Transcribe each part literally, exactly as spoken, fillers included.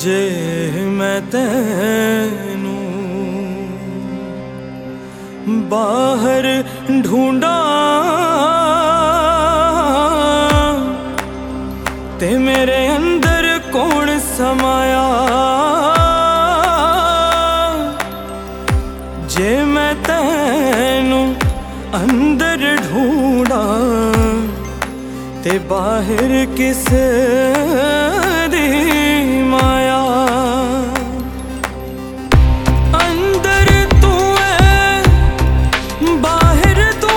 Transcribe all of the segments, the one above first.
जे मैं तैनू बाहर ढूंढा ते मेरे अंदर कौन समाया। जे मैं तैनू अंदर ढूंढा ते बाहर किस दी माया। अंदर तू है बाहर तू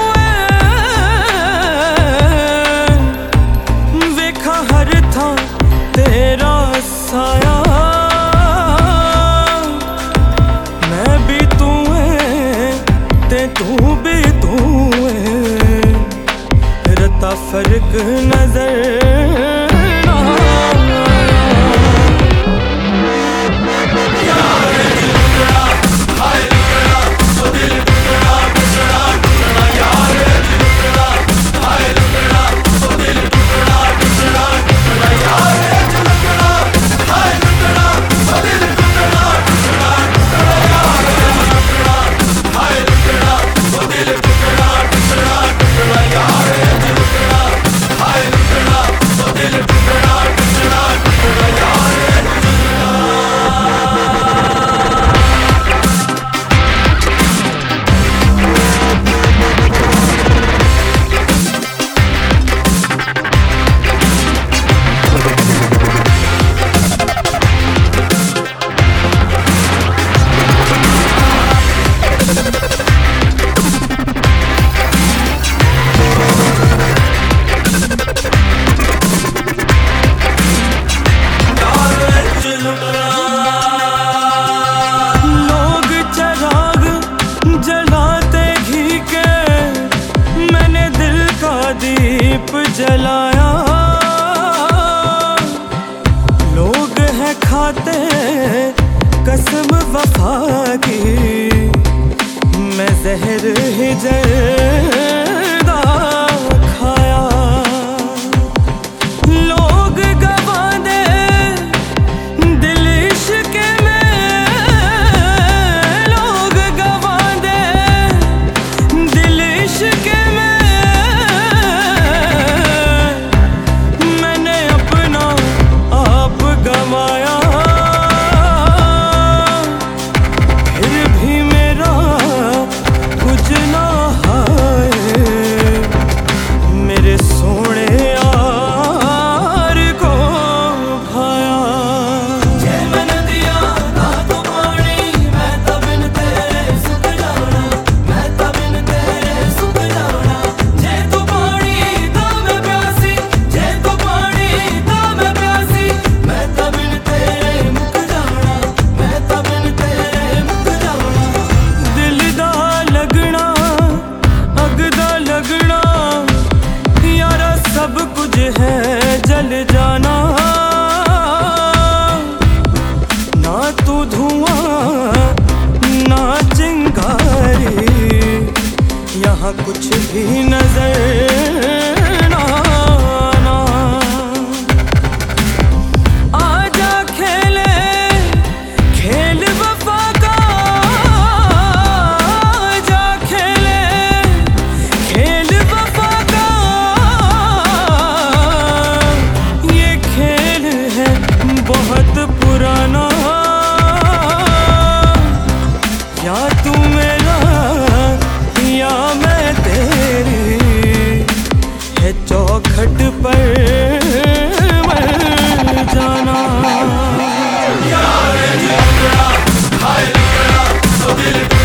है, वेखा हर था तेरा साया। मैं भी तू है ते तू भी तू है, रता फर्क नजर दीप जलाया। लोग हैं खाते कसम वफा की, मैं जहर ही जर्दा खाया। लोग गवा दे दिल इश्क में, लोग गवा दे दिल इश्क में। है जल जाना ना, तू धुआं ना चिंगारी, यहाँ कुछ भी नजर ना आना। आजा खेले खेल वफा का, आजा खेले खेल वफा का। बहुत पुराना, या तू मेरा या मैं तेरी, है चौखट पर मर जाना। यार